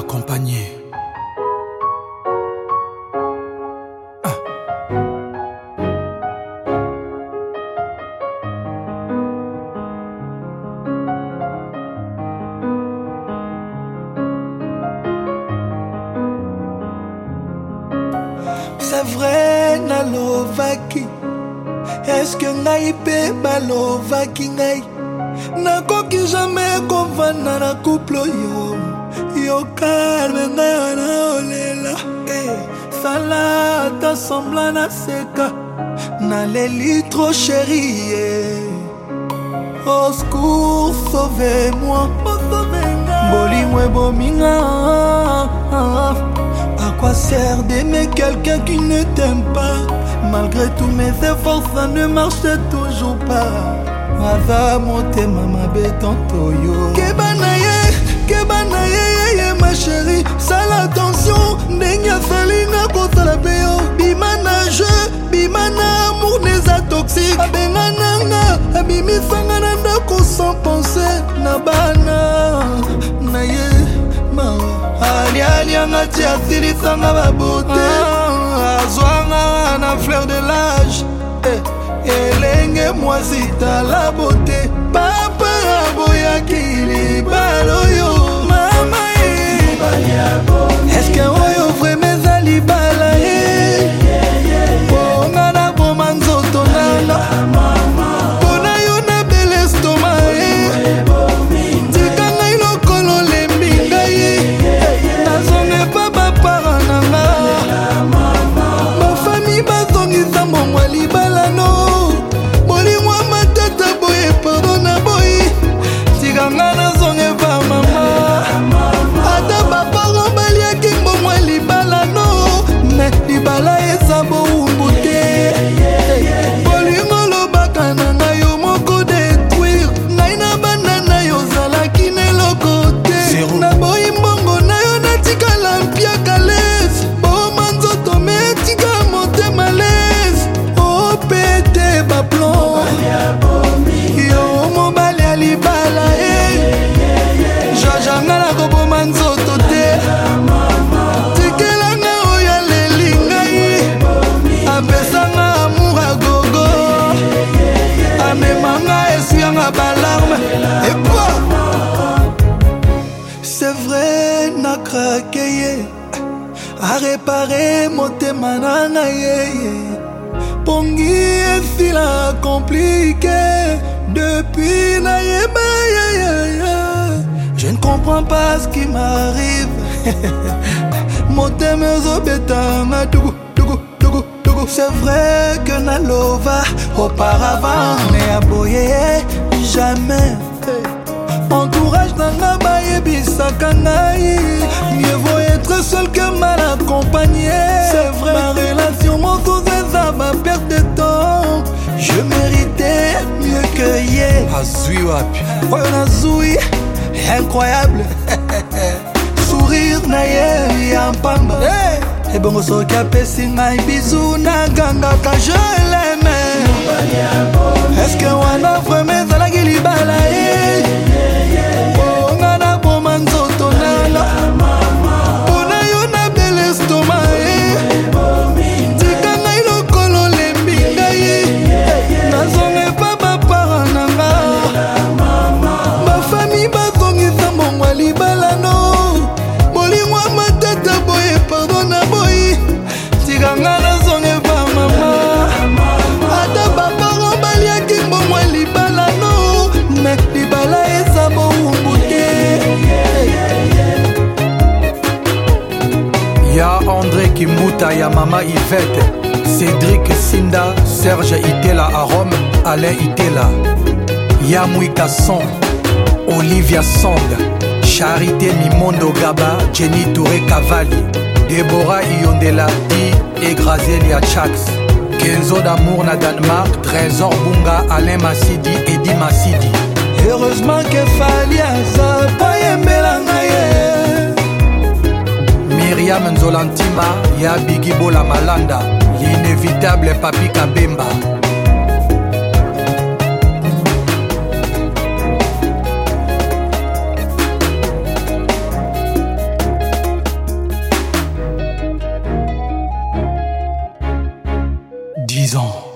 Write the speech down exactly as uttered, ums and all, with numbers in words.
accompagné. Ah. C'est vrai nalovaki. Est-ce que ngai pe balovaki ngai? Nakoki jamais kovanda na couple yo. Yo calme ngai wana olela. Sala ta semblant na seka. Naleli trop chérie. Au secours, sauvez-moi. Bolimwe bominga. À quoi sert d'aimer quelqu'un qui ne t'aime pas? Malgré tous mes efforts, ça ne marche toujours pas. Ava motema mabe tonto yo. Kebanaye, kebanaye, ma chérie. Sale attention, ndenge salinga kosala peyo. Bimana jeu, bimana amour neza toxique. Abenga nanga, abimisanga na ndako sans penser. Na bana, na ye, mawa. Ali ali angati asili sanga babote. Azwanga na fleur de l'âge. Elenge mwazita la beauté. Papa aboyaki libalo yo. Mama e est-ce que oyo vraiment zali bala e? Ponga na boma nzoto nanga. Pona yo na bel estomac e. Tika ngai lokolo lembi ngai e. Nazonge pa bapara nanga. Bafami bazongisa mbongwa libala no. Libala eza boumbu te. Bolingo lobaka na ngai yo moko détruire. Ngai na bana na yo zalaki neloko te. Na boyi mbongo na yo natikala mpiaka lese. Boma nzoto metika motema lese. O pete baplon yo mobali ya libala e. Jajanga na koboma nzoto te. Et quoi? C'est vrai, n'a craqué. A réparer mon témanana. Pongi est si la compliqué. Depuis naïba. Je ne comprends pas ce qui m'arrive. Mon témezo bétanga dougou. C'est vrai que Nalova auparavant mais aboyé jamais. Entourage nanga baye bisaka ngai. Mieux vaut être seul que mal accompagné. C'est vrai, ma relation mon eza ma perte de temps. Je méritais mieux que hier. Azui wapi? Oh nazui, incroyable. Sourire na ye ya mpamba. Hey! Et bon, so kapesi ngai bisou na ganga ka je l'aime. Est-ce que wana vraiment zalaki libala e? Ponga na boma nzoto nanga. Pona yo na bel estomac e. Tika ngai lokolo lembi ngai e. Nazonge pa bapara nanga. Bafami bazongisa mbongwa libala no. Bolingwa matata boye pardon na boyi. Tika zonge pa mama. Ata bapara baliaki mbongwa libala no. Me libala eza boumbu te. Ya André Kimbuta, ya Mama Yvette, Cédric Sinda, Serge Itela à Rome, Alain Itela, ya Mouika Son, Olivia Song, Charité Mimondo Gaba, Jenny Touré Cavalli, Déborah Iondela Di et Grazelia Chax, Kenzo d'amour na Danemark, Trésor Bunga, Alain Massidi, Eddie Massidi. Heureusement que Fali aza pa yembela ngaye. Myriam Nzolantima, ya Bigi Bola Malanda, l'inévitable Papi Kabemba. ans.